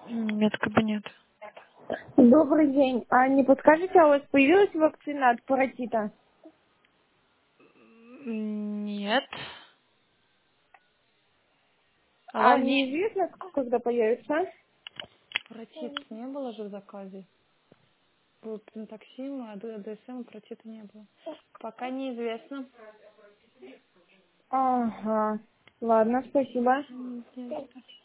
Медкабинет. Добрый день. А не подскажете, а у вас появилась вакцина от паротита? Нет. А Алло, нет. неизвестно, когда появится? Протит не было же в заказе. Был пентоксим, а ДСМ протита не было. Пока неизвестно. Ага. Ладно, спасибо. Не знаю.